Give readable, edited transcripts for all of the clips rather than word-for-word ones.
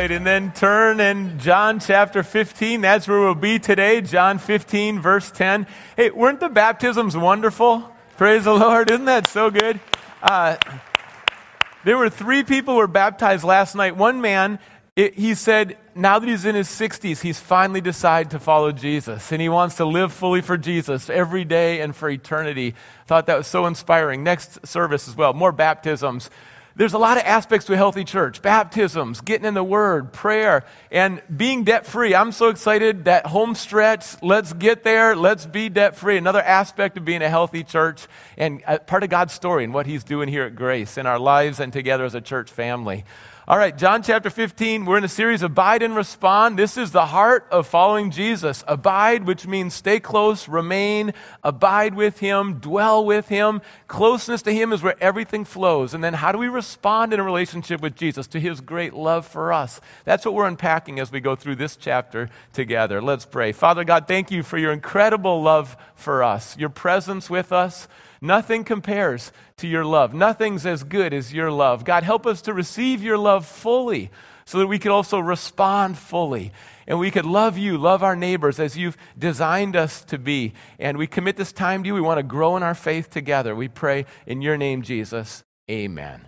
right, and then turn in John chapter 15. That's where we'll be today, John 15, verse 10. Hey, weren't the baptisms wonderful? Praise the Lord. Isn't that so good? There were 3 people who were baptized last night. One man, he said, now that he's in his 60s, he's finally decided to follow Jesus, and he wants to live fully for Jesus every day and for eternity. Thought that was so inspiring. Next service as well, more baptisms. There's a lot of aspects to a healthy church. Baptisms, getting in the Word, prayer, and being debt-free. I'm so excited, that home stretch, let's get there, let's be debt-free. Another aspect of being a healthy church and part of God's story and what He's doing here at Grace in our lives and together as a church family. All right, John chapter 15, we're in a series, Abide and Respond. This is the heart of following Jesus. Abide, which means stay close, remain, abide with Him, dwell with Him. Closeness to Him is where everything flows. And then how do we respond in a relationship with Jesus to His great love for us? That's what we're unpacking as we go through this chapter together. Let's pray. Father God, thank You for Your incredible love for us, Your presence with us. Nothing compares to Your love. Nothing's as good as Your love. God, help us to receive Your love fully so that we can also respond fully. And we could love You, love our neighbors as You've designed us to be. And we commit this time to You. We want to grow in our faith together. We pray in Your name, Jesus. Amen.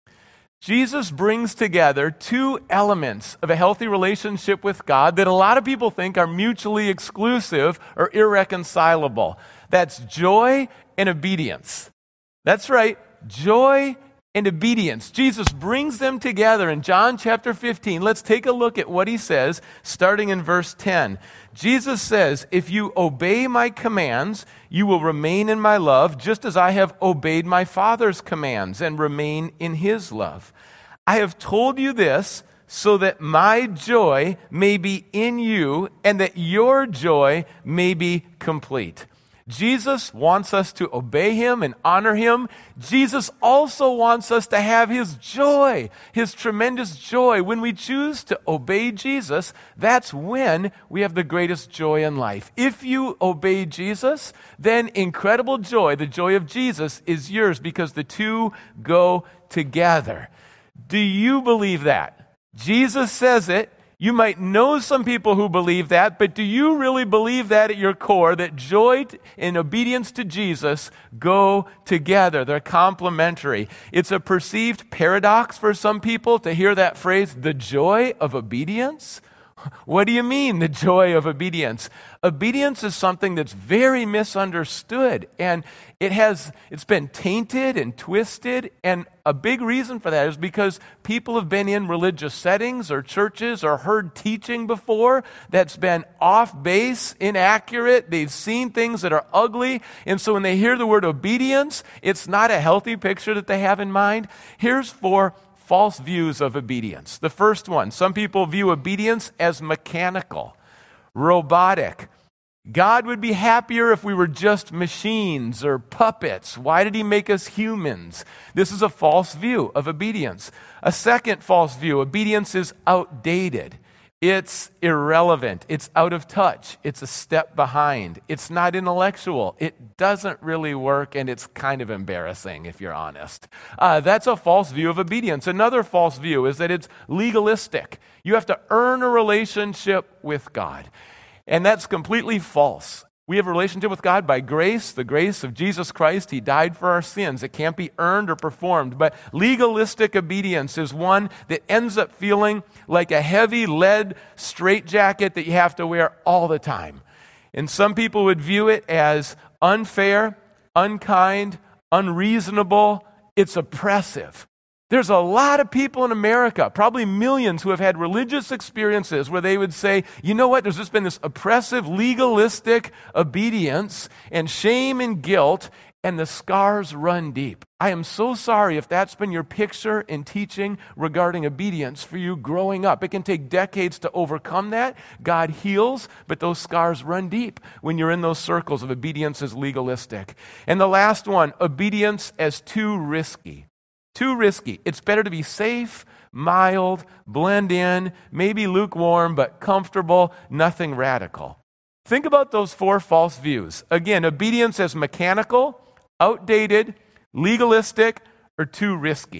Jesus brings together 2 elements of a healthy relationship with God that a lot of people think are mutually exclusive or irreconcilable. That's joy and obedience. That's right, joy and obedience. Jesus brings them together in John chapter 15. Let's take a look at what He says, starting in verse 10. Jesus says, if you obey My commands, you will remain in My love, just as I have obeyed My Father's commands and remain in His love. I have told you this so that My joy may be in you and that your joy may be complete. Jesus wants us to obey Him and honor Him. Jesus also wants us to have His joy, His tremendous joy. When we choose to obey Jesus, that's when we have the greatest joy in life. If you obey Jesus, then incredible joy, the joy of Jesus, is yours because the 2 go together. Do you believe that? Jesus says it. You might know some people who believe that, but do you really believe that at your core, that joy and obedience to Jesus go together? They're complementary. It's a perceived paradox for some people to hear that phrase, the joy of obedience. What do you mean, the joy of obedience? Obedience is something that's very misunderstood, and it's been tainted and twisted, and a big reason for that is because people have been in religious settings or churches or heard teaching before that's been off base, inaccurate. They've seen things that are ugly, and so when they hear the word obedience, it's not a healthy picture that they have in mind. Here's 4 false views of obedience. The first one, some people view obedience as mechanical, robotic. God would be happier if we were just machines or puppets. Why did He make us humans? This is a false view of obedience. A second false view, obedience is outdated. It's irrelevant. It's out of touch. It's a step behind. It's not intellectual. It doesn't really work, and it's kind of embarrassing, if you're honest. That's a false view of obedience. Another false view is that it's legalistic. You have to earn a relationship with God, and that's completely false. We have a relationship with God by grace, the grace of Jesus Christ. He died for our sins. It can't be earned or performed. But legalistic obedience is one that ends up feeling like a heavy lead straitjacket that you have to wear all the time. And some people would view it as unfair, unkind, unreasonable. It's oppressive. There's a lot of people in America, probably millions, who have had religious experiences where they would say, you know what, there's just been this oppressive, legalistic obedience and shame and guilt, and the scars run deep. I am so sorry if that's been your picture and teaching regarding obedience for you growing up. It can take decades to overcome that. God heals, but those scars run deep when you're in those circles of obedience as legalistic. And the last one, obedience as too risky. Too risky. It's better to be safe, mild, blend in, maybe lukewarm, but comfortable, nothing radical. Think about those 4 false views. Again, obedience as mechanical, outdated, legalistic, or too risky.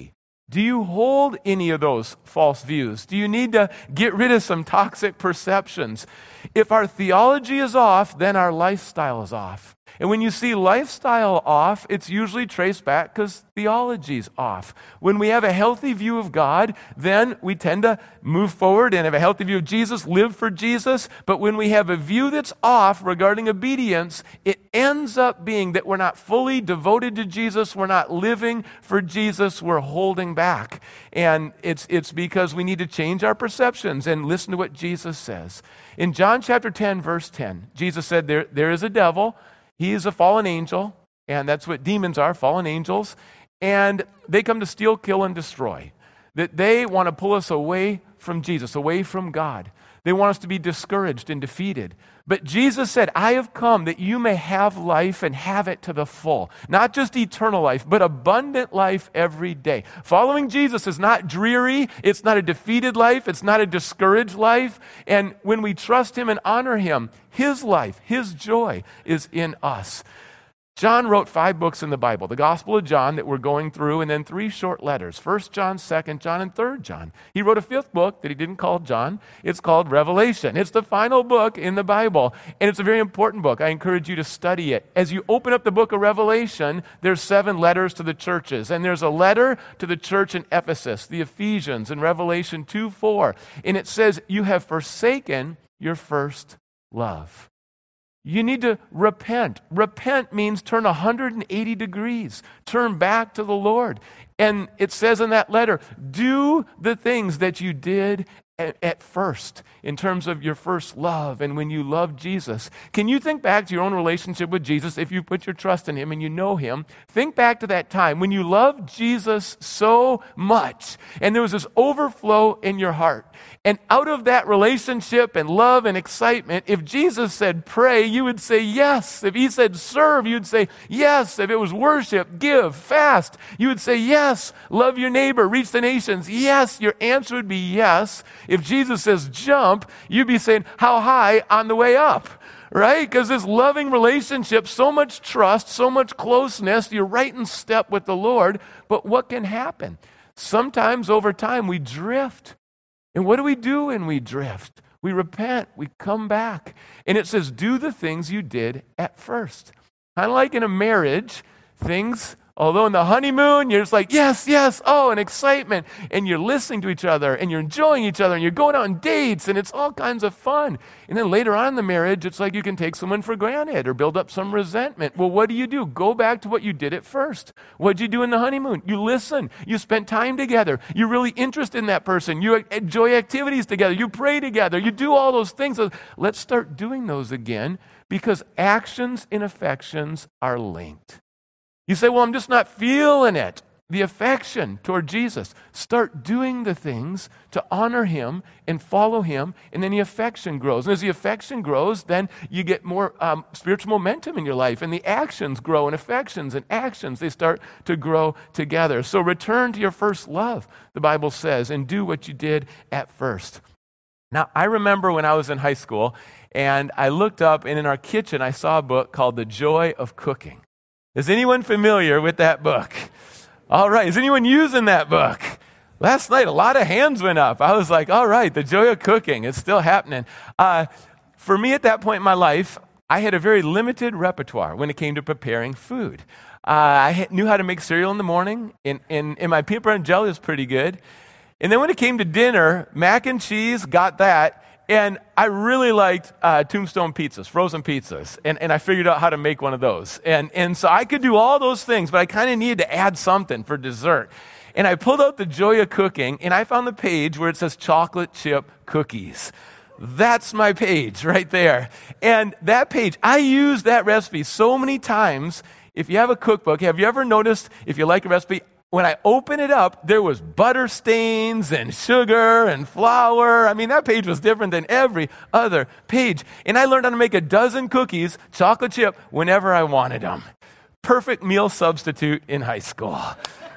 Do you hold any of those false views? Do you need to get rid of some toxic perceptions? If our theology is off, then our lifestyle is off. And when you see lifestyle off, it's usually traced back because theology's off. When we have a healthy view of God, then we tend to move forward and have a healthy view of Jesus, live for Jesus. But when we have a view that's off regarding obedience, it ends up being that we're not fully devoted to Jesus, we're not living for Jesus, we're holding back. And it's because we need to change our perceptions and listen to what Jesus says. In John chapter 10, verse 10, Jesus said, there is a devil. He is a fallen angel, and that's what demons are, fallen angels, and they come to steal, kill, and destroy. That they want to pull us away from Jesus, away from God. They want us to be discouraged and defeated. But Jesus said, I have come that you may have life and have it to the full. Not just eternal life, but abundant life every day. Following Jesus is not dreary. It's not a defeated life. It's not a discouraged life. And when we trust Him and honor Him, His life, His joy is in us. John wrote 5 books in the Bible, the Gospel of John that we're going through, and then 3 short letters, 1 John, 2 John, and 3 John. He wrote a 5th book that he didn't call John. It's called Revelation. It's the final book in the Bible, and it's a very important book. I encourage you to study it. As you open up the book of Revelation, there's 7 letters to the churches, and there's a letter to the church in Ephesus, the Ephesians, in Revelation 2:4, and it says, you have forsaken your first love. You need to repent. Repent means turn 180 degrees. Turn back to the Lord. And it says in that letter, do the things that you did at first, in terms of your first love and when you loved Jesus. Can you think back to your own relationship with Jesus if you put your trust in Him and you know Him? Think back to that time when you loved Jesus so much and there was this overflow in your heart. And out of that relationship and love and excitement, if Jesus said pray, you would say yes. If He said serve, you'd say yes. If it was worship, give, fast, you would say yes. Love your neighbor, reach the nations, yes. Your answer would be yes. If Jesus says jump, you'd be saying how high on the way up, right? Because this loving relationship, so much trust, so much closeness, you're right in step with the Lord. But what can happen? Sometimes over time we drift. And what do we do when we drift? We repent, we come back. And it says, do the things you did at first. Kind of like in a marriage, things, although in the honeymoon, you're just like, yes, yes, oh, and excitement. And you're listening to each other, and you're enjoying each other, and you're going out on dates, and it's all kinds of fun. And then later on in the marriage, it's like you can take someone for granted or build up some resentment. Well, what do? Go back to what you did at first. What'd you do in the honeymoon? You listen. You spent time together. You're really interested in that person. You enjoy activities together. You pray together. You do all those things. Let's start doing those again, because actions and affections are linked. You say, well, I'm just not feeling it. The affection toward Jesus. Start doing the things to honor Him and follow Him, and then the affection grows. And as the affection grows, then you get more spiritual momentum in your life, and the actions grow, and affections and actions, they start to grow together. So return to your first love, the Bible says, and do what you did at first. Now, I remember when I was in high school, and I looked up, and in our kitchen, I saw a book called The Joy of Cooking. Is anyone familiar with that book? All right. Is anyone using that book? Last night, a lot of hands went up. I was like, all right, the joy of cooking. It's still happening. For me at that point in my life, I had a very limited repertoire when it came to preparing food. I knew how to make cereal in the morning, and my peanut butter and jelly was pretty good. And then when it came to dinner, mac and cheese, got that. And I really liked Tombstone pizzas, frozen pizzas, and I figured out how to make one of those. And so I could do all those things, but I kind of needed to add something for dessert. And I pulled out The Joy of Cooking, and I found the page where it says chocolate chip cookies. That's my page right there. And that page, I use that recipe so many times. If you have a cookbook, have you ever noticed, if you like a recipe, when I open it up, there was butter stains and sugar and flour. I mean, that page was different than every other page. And I learned how to make a dozen cookies, chocolate chip, whenever I wanted them. Perfect meal substitute in high school.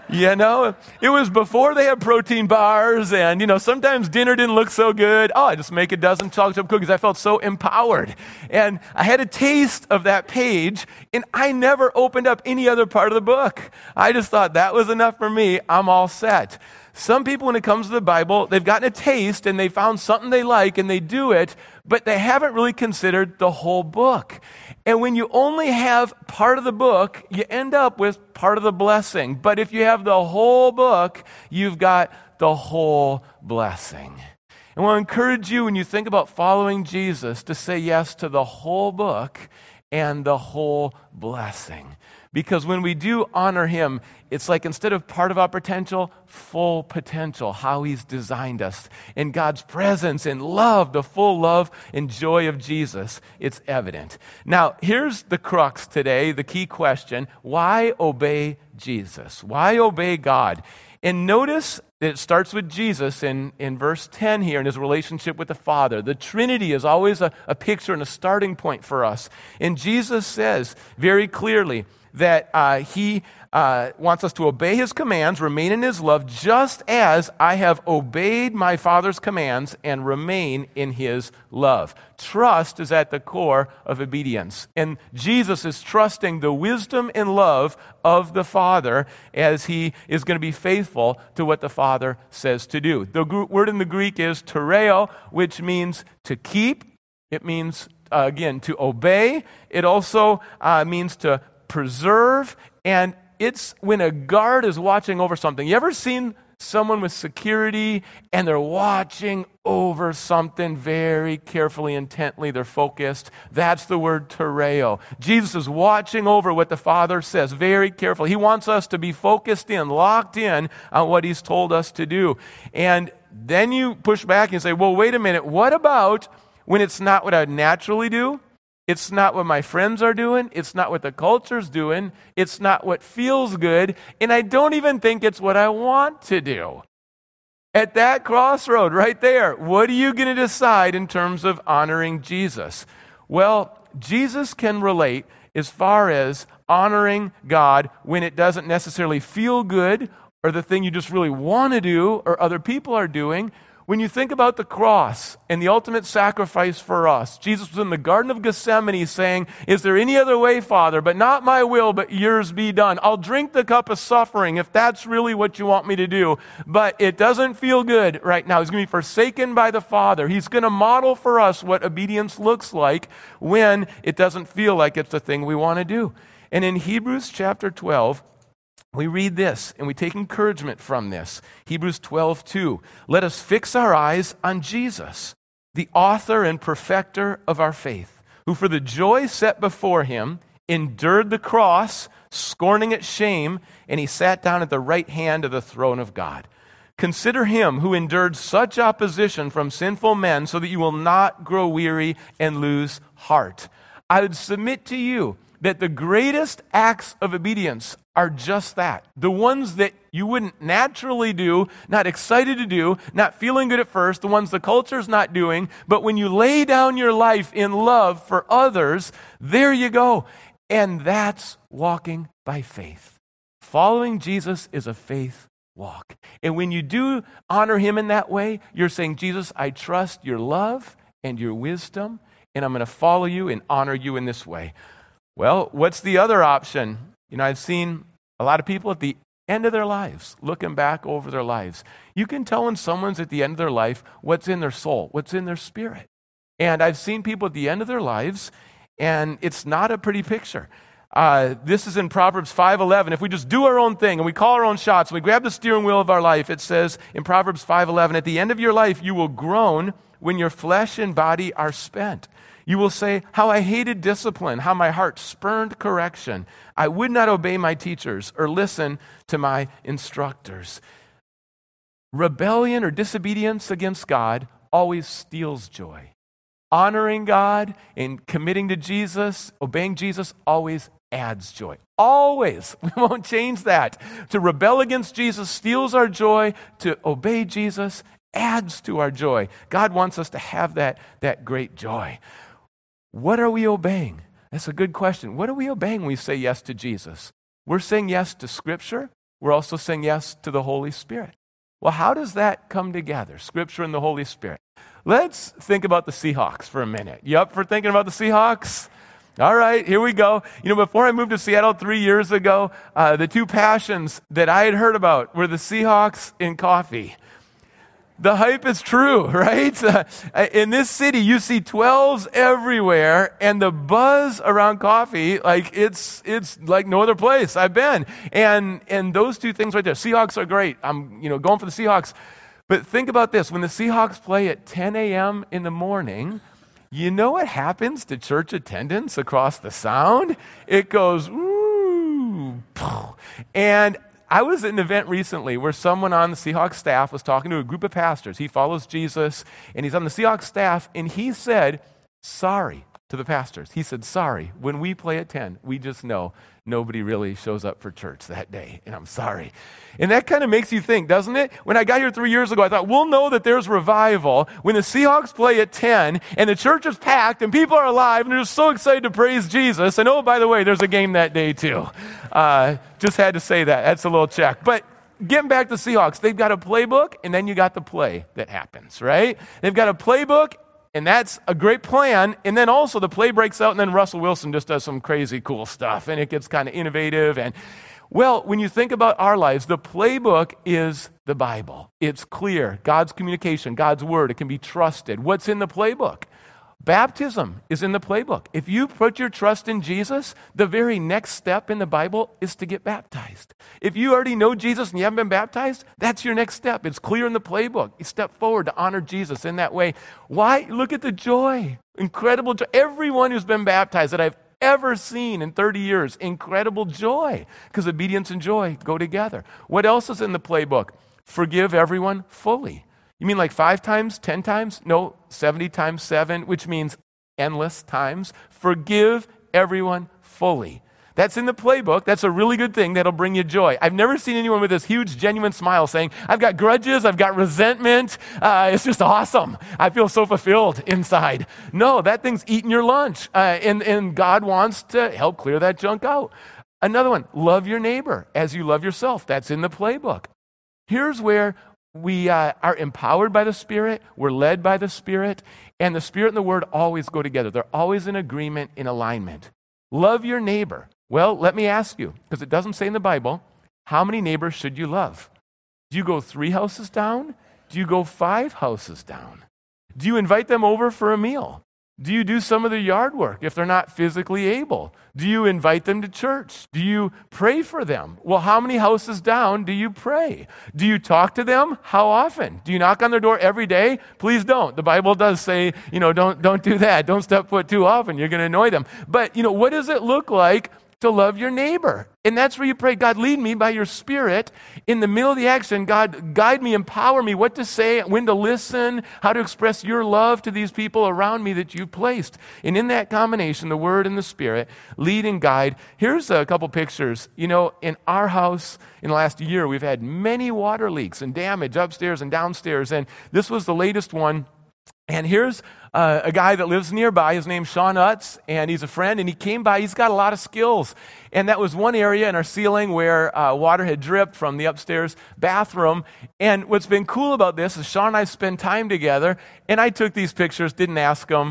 You know, it was before they had protein bars, and, sometimes dinner didn't look so good. Oh, I just make a dozen chocolate chip cookies. I felt so empowered. And I had a taste of that page, and I never opened up any other part of the book. I just thought that was enough for me. I'm all set. Some people, when it comes to the Bible, they've gotten a taste, and they found something they like, and they do it, but they haven't really considered the whole book. And when you only have part of the book, you end up with part of the blessing. But if you have the whole book, you've got the whole blessing. And I want to encourage you, when you think about following Jesus, to say yes to the whole book and the whole blessing. Because when we do honor him, it's like instead of part of our potential, full potential, how he's designed us. In God's presence and love, the full love and joy of Jesus, it's evident. Now, here's the crux today, the key question. Why obey Jesus? Why obey God? And notice that it starts with Jesus in verse 10 here in his relationship with the Father. The Trinity is always a picture and a starting point for us. And Jesus says very clearly that he wants us to obey his commands, remain in his love, just as I have obeyed my Father's commands and remain in his love. Trust is at the core of obedience. And Jesus is trusting the wisdom and love of the Father as he is going to be faithful to what the Father says to do. The word in the Greek is tereo, which means to keep. It means, again, to obey. It also means to preserve, and it's when a guard is watching over something. You ever seen someone with security and they're watching over something very carefully, intently, they're focused? That's the word tereo. Jesus is watching over what the Father says very carefully. He wants us to be focused in, locked in on what he's told us to do. And then you push back and say, well, wait a minute, what about when it's not what I would naturally do? It's not what my friends are doing. It's not what the culture's doing. It's not what feels good. And I don't even think it's what I want to do. At that crossroad right there, what are you going to decide in terms of honoring Jesus? Well, Jesus can relate as far as honoring God when it doesn't necessarily feel good or the thing you just really want to do or other people are doing. When you think about the cross and the ultimate sacrifice for us, Jesus was in the Garden of Gethsemane saying, is there any other way, Father, but not my will, but yours be done. I'll drink the cup of suffering if that's really what you want me to do, but it doesn't feel good right now. He's going to be forsaken by the Father. He's going to model for us what obedience looks like when it doesn't feel like it's the thing we want to do. And in Hebrews chapter 12, we read this, and we take encouragement from this. Hebrews 12:2. Let us fix our eyes on Jesus, the author and perfecter of our faith, who for the joy set before him endured the cross, scorning its shame, and he sat down at the right hand of the throne of God. Consider him who endured such opposition from sinful men so that you will not grow weary and lose heart. I would submit to you that the greatest acts of obedience are just that. The ones that you wouldn't naturally do, not excited to do, not feeling good at first, the ones the culture's not doing, but when you lay down your life in love for others, there you go. And that's walking by faith. Following Jesus is a faith walk. And when you do honor him in that way, you're saying, Jesus, I trust your love and your wisdom, and I'm going to follow you and honor you in this way. Well, what's the other option? I've seen a lot of people at the end of their lives, looking back over their lives. You can tell when someone's at the end of their life what's in their soul, what's in their spirit. And I've seen people at the end of their lives, and it's not a pretty picture. This is in Proverbs 5:11. If we just do our own thing and we call our own shots, we grab the steering wheel of our life, it says in Proverbs 5:11, at the end of your life you will groan when your flesh and body are spent. You will say, how I hated discipline, how my heart spurned correction. I would not obey my teachers or listen to my instructors. Rebellion or disobedience against God always steals joy. Honoring God and committing to Jesus, obeying Jesus, always adds joy. Always. We won't change that. To rebel against Jesus steals our joy. To obey Jesus adds to our joy. God wants us to have that great joy. What are we obeying? That's a good question. What are we obeying when we say yes to Jesus? We're saying yes to Scripture. we're also saying yes to the Holy Spirit. Well, how does that come together? Scripture and the Holy Spirit. Let's think about the Seahawks for a minute. You up for thinking about the Seahawks? All right, here we go. Before I moved to Seattle 3 years ago, the two passions that I had heard about were the Seahawks and coffee. The hype is true, right? In this city, you see 12s everywhere, and the buzz around coffee, like it's like no other place I've been. And those two things right there, Seahawks are great. I'm going for the Seahawks. But think about this: when the Seahawks play at 10 a.m. in the morning, you know what happens to church attendance across the sound? It goes ooh, and I was at an event recently where someone on the Seahawks staff was talking to a group of pastors. He follows Jesus, and he's on the Seahawks staff, and he said, sorry to the pastors. He said, sorry, when we play at 10, we just know nobody really shows up for church that day, and I'm sorry. And that kind of makes you think, doesn't it? When I got here 3 years ago, I thought, we'll know that there's revival when the Seahawks play at 10, and the church is packed, and people are alive, and they're just so excited to praise Jesus. And oh, by the way, there's a game that day too. Just had to say that. That's a little check. But getting back to Seahawks, they've got a playbook, and then you got the play that happens, right? They've got a playbook, and that's a great plan. And then also the play breaks out, and then Russell Wilson just does some crazy cool stuff, and it gets kind of innovative. And well, when you think about our lives, the playbook is the Bible. It's clear. God's communication, God's word, it can be trusted. What's in the playbook? Baptism is in the playbook. If you put your trust in Jesus, the very next step in the Bible is to get baptized. If you already know Jesus and you haven't been baptized, that's your next step. It's clear in the playbook. You step forward to honor Jesus in that way. Why? Look at the joy. Incredible joy. Everyone who's been baptized that I've ever seen in 30 years, incredible joy, because obedience and joy go together. What else is in the playbook? Forgive everyone fully. You mean like 5 times, 10 times? No, 70 times 7, which means endless times. Forgive everyone fully. That's in the playbook. That's a really good thing that'll bring you joy. I've never seen anyone with this huge, genuine smile saying, I've got grudges, I've got resentment. It's just awesome. I feel so fulfilled inside. No, that thing's eating your lunch. And God wants to help clear that junk out. Another one, love your neighbor as you love yourself. That's in the playbook. Here's where we are empowered by the Spirit, we're led by the Spirit, and the Spirit and the Word always go together. They're always in agreement, in alignment. Love your neighbor. Well, let me ask you, because it doesn't say in the Bible, how many neighbors should you love? Do you go 3 houses down? Do you go 5 houses down? Do you invite them over for a meal? Do you do some of their yard work if they're not physically able? Do you invite them to church? Do you pray for them? Well, how many houses down do you pray? Do you talk to them? How often? Do you knock on their door every day? Please don't. The Bible does say, don't do that. Don't step foot too often. You're going to annoy them. But, what does it look like to love your neighbor? And that's where you pray, God, lead me by your Spirit. In the middle of the action, God, guide me, empower me, what to say, when to listen, how to express your love to these people around me that you've placed. And in that combination, the Word and the Spirit, lead and guide. Here's a couple pictures. In our house, in the last year, we've had many water leaks and damage upstairs and downstairs. And this was the latest one. And here's a guy that lives nearby. His name's Sean Utz, and he's a friend, and he came by. He's got a lot of skills. And that was one area in our ceiling where water had dripped from the upstairs bathroom. And what's been cool about this is Sean and I spend time together, and I took these pictures, didn't ask him,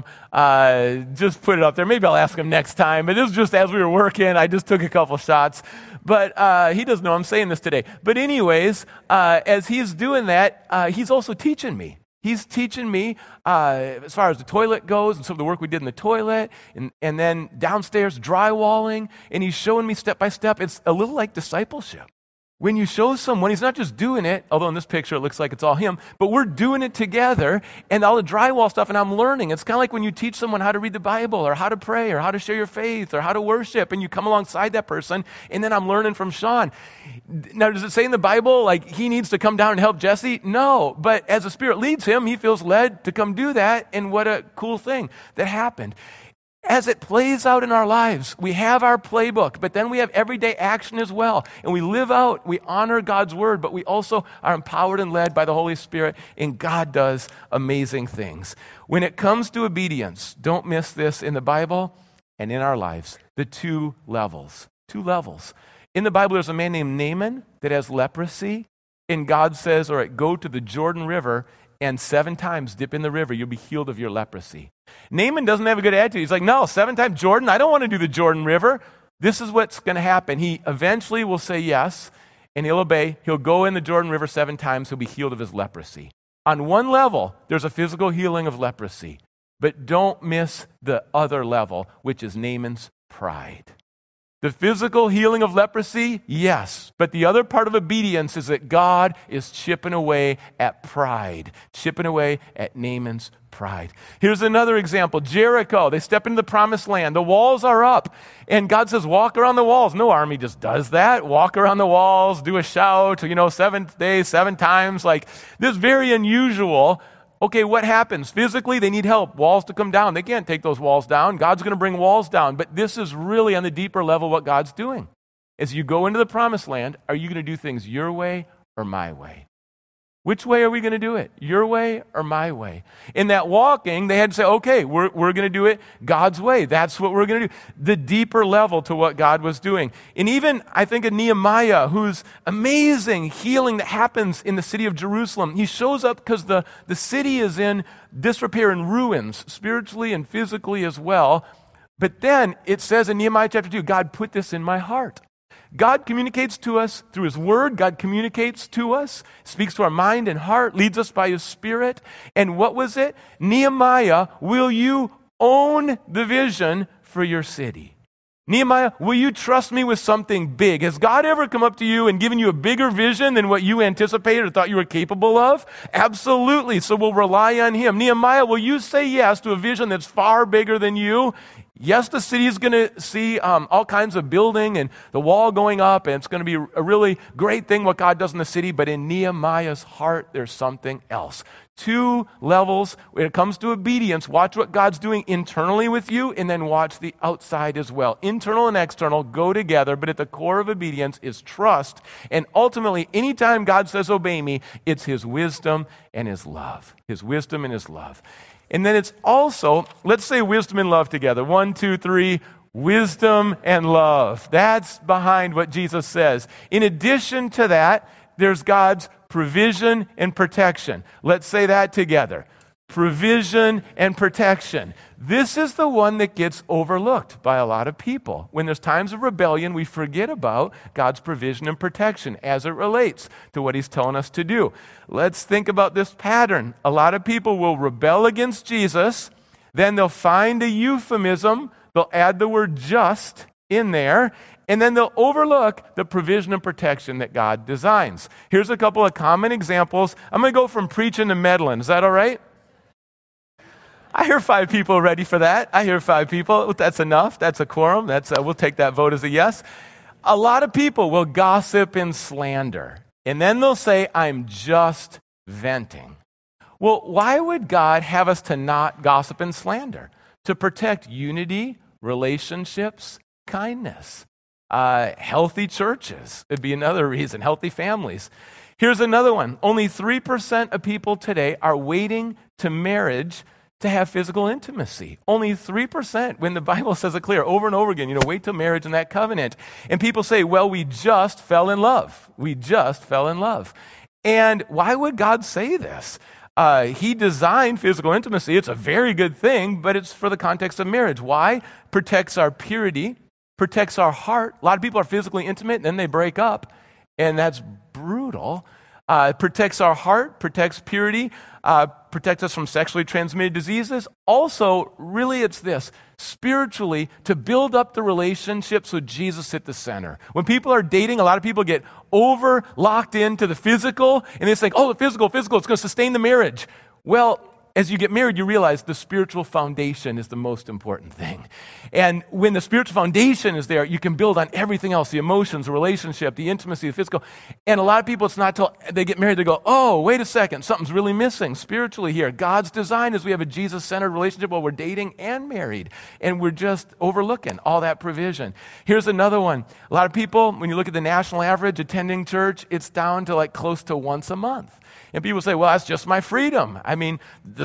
just put it up there. Maybe I'll ask him next time. But this was just as we were working. I just took a couple shots. But he doesn't know I'm saying this today. But anyways, as he's doing that, he's also teaching me. He's teaching me as far as the toilet goes and some of the work we did in the toilet and then downstairs drywalling. And he's showing me step by step. It's a little like discipleship. When you show someone, he's not just doing it, although in this picture it looks like it's all him, but we're doing it together and all the drywall stuff, and I'm learning. It's kind of like when you teach someone how to read the Bible or how to pray or how to share your faith or how to worship, and you come alongside that person, and then I'm learning from Sean. Now, does it say in the Bible, like, he needs to come down and help Jesse? No, but as the Spirit leads him, he feels led to come do that, and what a cool thing that happened. As it plays out in our lives, we have our playbook, but then we have everyday action as well. And we live out, we honor God's word, but we also are empowered and led by the Holy Spirit, and God does amazing things. When it comes to obedience, don't miss this in the Bible and in our lives, the 2 levels. 2 levels. In the Bible, there's a man named Naaman that has leprosy, and God says, all right, go to the Jordan River and 7 times dip in the river. You'll be healed of your leprosy. Naaman doesn't have a good attitude. He's like, no, 7 times Jordan? I don't want to do the Jordan River. This is what's going to happen. He eventually will say yes, and he'll obey. He'll go in the Jordan River 7 times. He'll be healed of his leprosy. On one level, there's a physical healing of leprosy. But don't miss the other level, which is Naaman's pride. The physical healing of leprosy, yes. But the other part of obedience is that God is chipping away at pride, chipping away at Naaman's pride. Here's another example. Jericho, they step into the promised land. The walls are up. And God says, walk around the walls. No army just does that. Walk around the walls, do a shout, 7th day, 7 times. Like, this is very unusual. Okay, what happens? Physically, they need help. Walls to come down. They can't take those walls down. God's going to bring walls down. But this is really on the deeper level what God's doing. As you go into the promised land, are you going to do things your way or my way? Which way are we going to do it? Your way or my way? In that walking, they had to say, okay, we're going to do it God's way. That's what we're going to do. The deeper level to what God was doing. And even, I think of Nehemiah, whose amazing healing that happens in the city of Jerusalem. He shows up because the city is in disrepair and ruins, spiritually and physically as well. But then it says in Nehemiah chapter 2, God put this in my heart. God communicates to us through His Word. God communicates to us, speaks to our mind and heart, leads us by His Spirit. And what was it? Nehemiah, will you own the vision for your city? Nehemiah, will you trust me with something big? Has God ever come up to you and given you a bigger vision than what you anticipated or thought you were capable of? Absolutely. So we'll rely on Him. Nehemiah, will you say yes to a vision that's far bigger than you? Yes, the city is going to see all kinds of building and the wall going up, and it's going to be a really great thing what God does in the city, but in Nehemiah's heart, there's something else. 2 levels when it comes to obedience. Watch what God's doing internally with you, and then watch the outside as well. Internal and external go together, but at the core of obedience is trust, and ultimately, anytime God says, obey me, it's His wisdom and His love. His wisdom and His love. And then it's also, let's say wisdom and love together. 1, 2, 3, wisdom and love. That's behind what Jesus says. In addition to that, there's God's provision and protection. Let's say that together. Provision and protection. This is the one that gets overlooked by a lot of people. When there's times of rebellion, we forget about God's provision and protection as it relates to what He's telling us to do. Let's think about this pattern. A lot of people will rebel against Jesus, then they'll find a euphemism, they'll add the word just in there, and then they'll overlook the provision and protection that God designs. Here's a couple of common examples. I'm going to go from preaching to meddling. Is that all right? I hear 5 people ready for that. I hear 5 people. That's enough. That's a quorum. We'll take that vote as a yes. A lot of people will gossip and slander. And then they'll say, I'm just venting. Well, why would God have us to not gossip and slander? To protect unity, relationships, kindness. Healthy churches would be another reason. Healthy families. Here's another one. Only 3% of people today are waiting to marriage to have physical intimacy. Only 3%, when the Bible says it clear over and over again, wait till marriage and that covenant. And people say, well, we just fell in love. We just fell in love. And why would God say this? He designed physical intimacy. It's a very good thing, but it's for the context of marriage. Why? Protects our purity, protects our heart. A lot of people are physically intimate, and then they break up, and that's brutal. Protects our heart, protects purity, protects us from sexually transmitted diseases. Also, really it's this, spiritually, to build up the relationships with Jesus at the center. When people are dating, a lot of people get locked into the physical, and they think, the physical, it's going to sustain the marriage. Well, as you get married, you realize the spiritual foundation is the most important thing. And when the spiritual foundation is there, you can build on everything else, the emotions, the relationship, the intimacy, the physical. And a lot of people, it's not till they get married, they go, oh, wait a second, something's really missing spiritually here. God's design is we have a Jesus-centered relationship while we're dating and married. And we're just overlooking all that provision. Here's another one. A lot of people, when you look at the national average attending church, it's down to close to once a month. And people say, well, that's just my freedom. I mean, the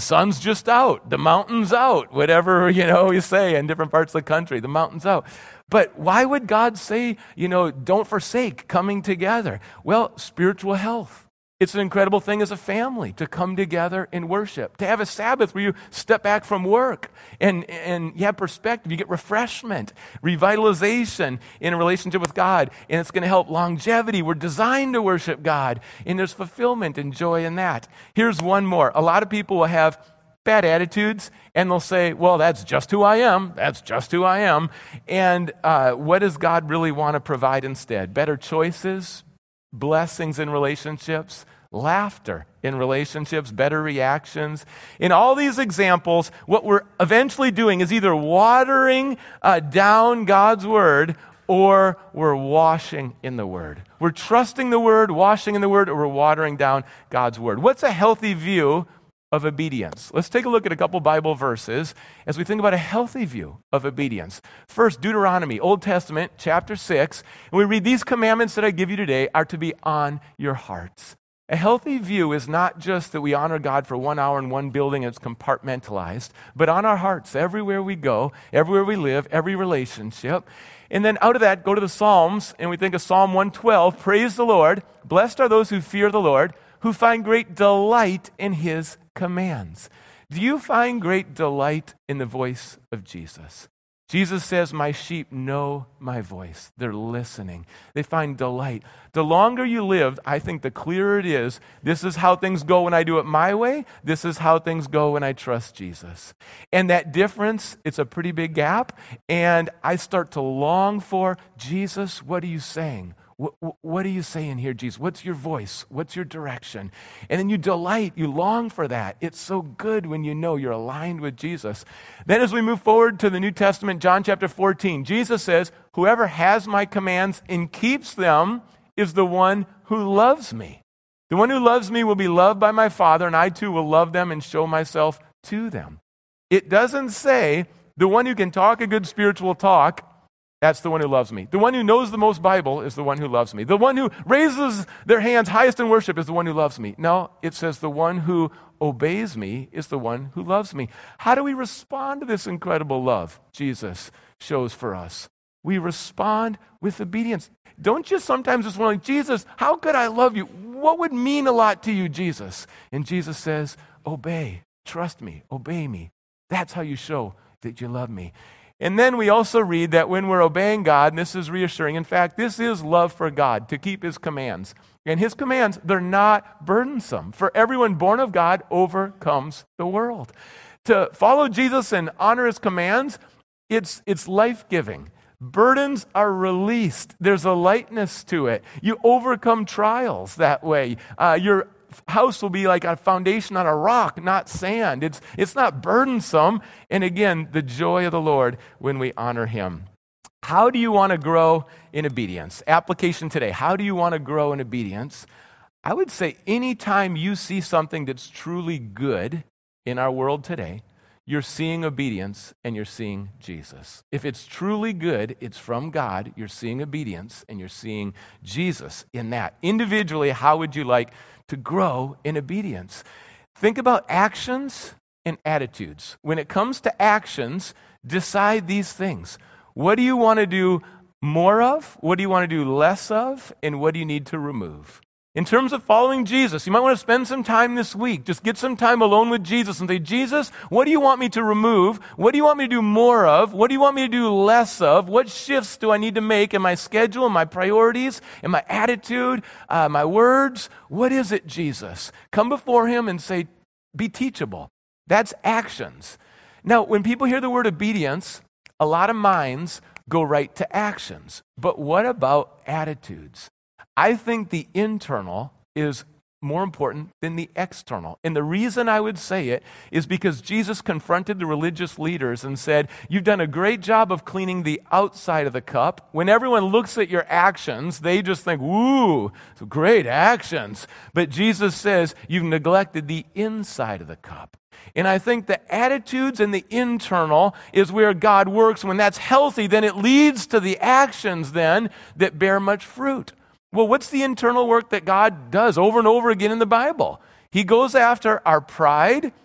sun's just out, the mountain's out, whatever, you say in different parts of the country, the mountain's out. But why would God say, don't forsake coming together? Well, spiritual health. It's an incredible thing as a family to come together and worship, to have a Sabbath where you step back from work and you have perspective, you get refreshment, revitalization in a relationship with God, and it's going to help longevity. We're designed to worship God, and there's fulfillment and joy in that. Here's one more. A lot of people will have bad attitudes, and they'll say, well, that's just who I am. That's just who I am. And what does God really want to provide instead? Better choices, blessings in relationships, laughter in relationships, better reactions. In all these examples, what we're eventually doing is either watering down God's word, or we're washing in the word. We're trusting the word, washing in the word, or we're watering down God's word. What's a healthy view of obedience? Let's take a look at a couple Bible verses as we think about a healthy view of obedience. First, Deuteronomy, Old Testament, chapter 6. And we read, these commandments that I give you today are to be on your hearts. A healthy view is not just that we honor God for 1 hour in one building and it's compartmentalized, but on our hearts, everywhere we go, everywhere we live, every relationship. And then out of that, go to the Psalms, and we think of Psalm 112, praise the Lord, blessed are those who fear the Lord, who find great delight in his commands. Do you find great delight in the voice of Jesus? Jesus says, my sheep know my voice. They're listening. They find delight. The longer you live, I think the clearer it is. This is how things go when I do it my way. This is how things go when I trust Jesus. And that difference, it's a pretty big gap. And I start to long for, Jesus, what are you saying? What are you saying here, Jesus? What's your voice? What's your direction? And then you delight, you long for that. It's so good when you know you're aligned with Jesus. Then as we move forward to the New Testament, John chapter 14, Jesus says, whoever has my commands and keeps them is the one who loves me. The one who loves me will be loved by my Father, and I too will love them and show myself to them. It doesn't say the one who can talk a good spiritual talk, that's the one who loves me. The one who knows the most Bible is the one who loves me. The one who raises their hands highest in worship is the one who loves me. No, it says the one who obeys me is the one who loves me. How do we respond to this incredible love Jesus shows for us? We respond with obedience. Don't you sometimes just want, Jesus, how could I love you? What would mean a lot to you, Jesus? And Jesus says, obey, trust me, obey me. That's how you show that you love me. And then we also read that when we're obeying God, and this is reassuring, in fact, this is love for God, to keep his commands. And his commands, they're not burdensome. For everyone born of God overcomes the world. To follow Jesus and honor his commands, it's life-giving. Burdens are released. There's a lightness to it. You overcome trials that way. Your house will be like a foundation on a rock, not sand. It's not burdensome. And again, the joy of the Lord when we honor him. How do you want to grow in obedience? Application today. How do you want to grow in obedience? I would say anytime you see something that's truly good in our world today, you're seeing obedience and you're seeing Jesus. If it's truly good, it's from God, you're seeing obedience and you're seeing Jesus in that. Individually, how would you like to grow in obedience? Think about actions and attitudes. When it comes to actions, decide these things. What do you want to do more of? What do you want to do less of? And what do you need to remove? In terms of following Jesus, you might want to spend some time this week. Just get some time alone with Jesus and say, Jesus, what do you want me to remove? What do you want me to do more of? What do you want me to do less of? What shifts do I need to make in my schedule, in my priorities, in my attitude, my words? What is it, Jesus? Come before him and say, be teachable. That's actions. Now, when people hear the word obedience, a lot of minds go right to actions. But what about attitudes? I think the internal is more important than the external. And the reason I would say it is because Jesus confronted the religious leaders and said, you've done a great job of cleaning the outside of the cup. When everyone looks at your actions, they just think, woo, great actions. But Jesus says, you've neglected the inside of the cup. And I think the attitudes and the internal is where God works. When that's healthy, then it leads to the actions then that bear much fruit. Well, what's the internal work that God does over and over again in the Bible? He goes after our pride,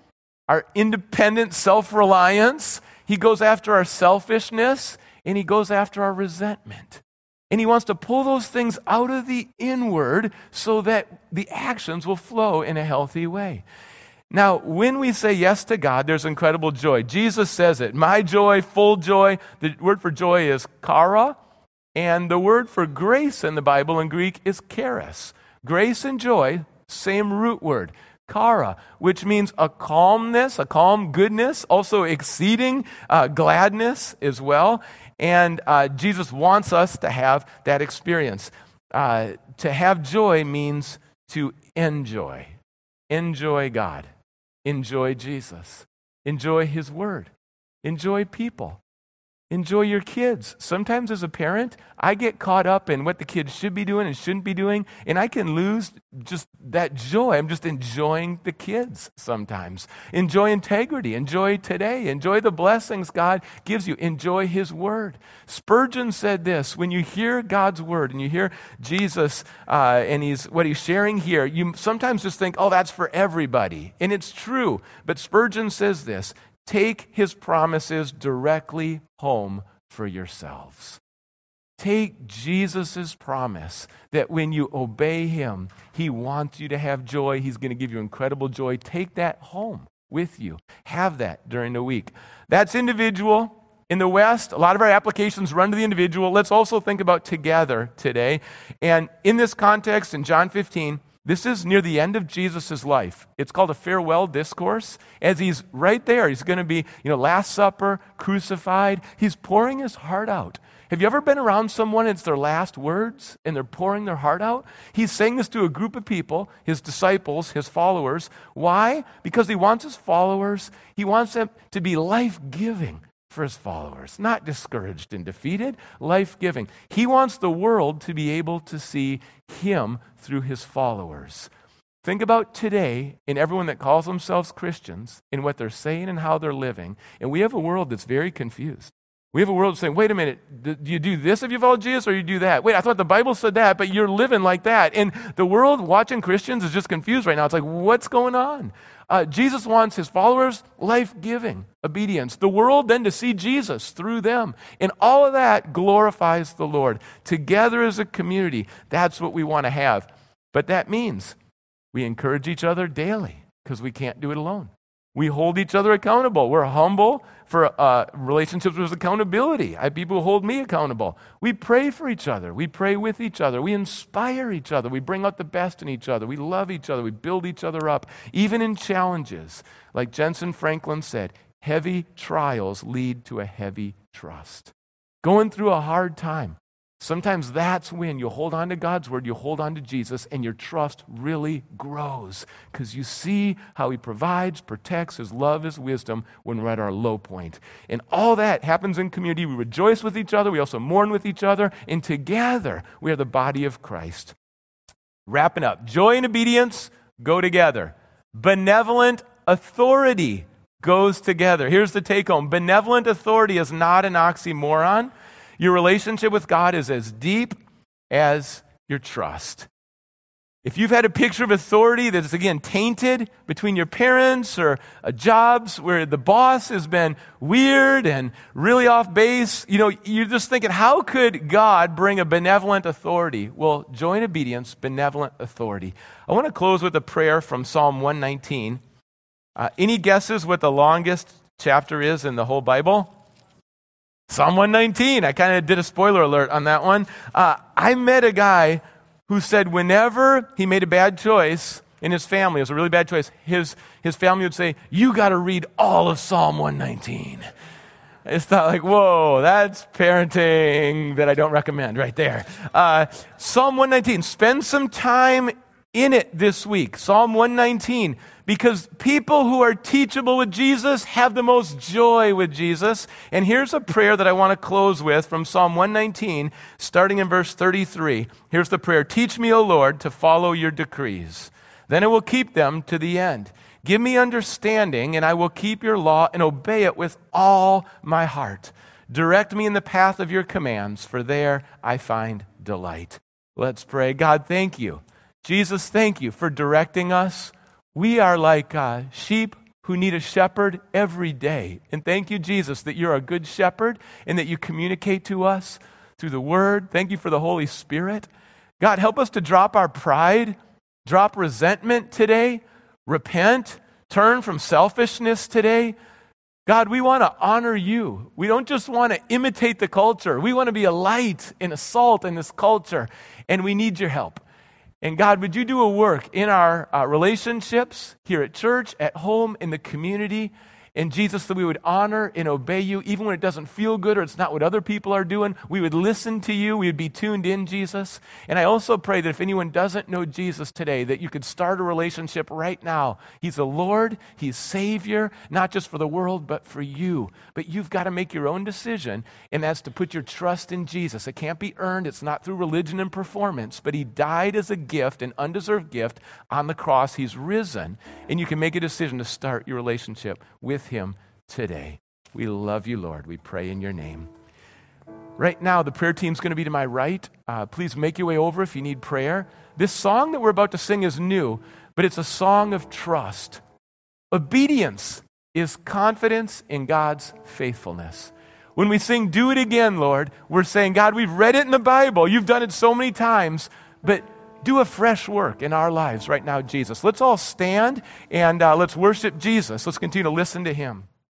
our independent self-reliance. He goes after our selfishness, and he goes after our resentment. And he wants to pull those things out of the inward so that the actions will flow in a healthy way. Now, when we say yes to God, there's incredible joy. Jesus says it, my joy, full joy. The word for joy is chara, and the word for grace in the Bible in Greek is charis. Grace and joy, same root word, chara, which means a calmness, a calm goodness, also exceeding gladness as well. And Jesus wants us to have that experience. To have joy means to enjoy. Enjoy God. Enjoy Jesus. Enjoy his word. Enjoy people. Enjoy your kids. Sometimes as a parent, I get caught up in what the kids should be doing and shouldn't be doing, and I can lose just that joy. I'm just enjoying the kids sometimes. Enjoy integrity. Enjoy today. Enjoy the blessings God gives you. Enjoy his word. Spurgeon said this, when you hear God's word and you hear Jesus and what he's sharing here, you sometimes just think, oh, that's for everybody. And it's true. But Spurgeon says this, take his promises directly home for yourselves. Take Jesus' promise that when you obey him, he wants you to have joy. He's going to give you incredible joy. Take that home with you. Have that during the week. That's individual. In the West, a lot of our applications run to the individual. Let's also think about together today. And in this context, in John 15, this is near the end of Jesus' life. It's called a farewell discourse. As he's right there, he's going to be, Last Supper, crucified. He's pouring his heart out. Have you ever been around someone, it's their last words, and they're pouring their heart out? He's saying this to a group of people, his disciples, his followers. Why? Because he wants his followers, he wants them to be life-giving for his followers, not discouraged and defeated, life-giving. He wants the world to be able to see him through his followers. Think about today and everyone that calls themselves Christians and what they're saying and how they're living. And we have a world that's very confused. We have a world saying, wait a minute, do you do this if you follow Jesus or you do that? Wait, I thought the Bible said that, but you're living like that. And the world watching Christians is just confused right now. It's like, what's going on? Jesus wants his followers life-giving obedience. The world then to see Jesus through them. And all of that glorifies the Lord. Together as a community, that's what we want to have. But that means we encourage each other daily because we can't do it alone. We hold each other accountable. We're humble for relationships with accountability. I have people who hold me accountable. We pray for each other. We pray with each other. We inspire each other. We bring out the best in each other. We love each other. We build each other up. Even in challenges, like Jensen Franklin said, heavy trials lead to a heavy trust. Going through a hard time, sometimes that's when you hold on to God's word, you hold on to Jesus, and your trust really grows because you see how he provides, protects, his love, his wisdom when we're at our low point. And all that happens in community. We rejoice with each other. We also mourn with each other. And together, we are the body of Christ. Wrapping up. Joy and obedience go together. Benevolent authority goes together. Here's the take home. Benevolent authority is not an oxymoron. Your relationship with God is as deep as your trust. If you've had a picture of authority that is, again, tainted between your parents or jobs where the boss has been weird and really off base, you're just thinking, how could God bring a benevolent authority? Well, joy and obedience, benevolent authority. I want to close with a prayer from Psalm 119. Any guesses what the longest chapter is in the whole Bible? Psalm 119. I kind of did a spoiler alert on that one. I met a guy who said whenever he made a bad choice in his family, it was a really bad choice, his family would say, you got to read all of Psalm 119. It's not like, whoa, that's parenting that I don't recommend right there. Psalm 119. Spend some time in it this week. Psalm 119. Because people who are teachable with Jesus have the most joy with Jesus. And here's a prayer that I want to close with from Psalm 119, starting in verse 33. Here's the prayer. Teach me, O Lord, to follow your decrees. Then I will keep them to the end. Give me understanding, and I will keep your law and obey it with all my heart. Direct me in the path of your commands, for there I find delight. Let's pray. God, thank you. Jesus, thank you for directing us. We are like sheep who need a shepherd every day. And thank you, Jesus, that you're a good shepherd and that you communicate to us through the Word. Thank you for the Holy Spirit. God, help us to drop our pride, drop resentment today, repent, turn from selfishness today. God, we want to honor you. We don't just want to imitate the culture. We want to be a light and a salt in this culture, and we need your help. And God, would you do a work in our relationships here at church, at home, in the community, and Jesus, that we would honor and obey you, even when it doesn't feel good or it's not what other people are doing. We would listen to you. We would be tuned in, Jesus. And I also pray that if anyone doesn't know Jesus today, that you could start a relationship right now. He's the Lord. He's Savior, not just for the world, but for you. But you've got to make your own decision, and that's to put your trust in Jesus. It can't be earned. It's not through religion and performance, but he died as a gift, an undeserved gift on the cross. He's risen, and you can make a decision to start your relationship with him today. We love you, Lord. We pray in your name. Right now, the prayer team's going to be to my right. Please make your way over if you need prayer. This song that we're about to sing is new, but it's a song of trust. Obedience is confidence in God's faithfulness. When we sing, "Do it again, Lord," we're saying, God, we've read it in the Bible. You've done it so many times, but do a fresh work in our lives right now, Jesus. Let's all stand and let's worship Jesus. Let's continue to listen to him.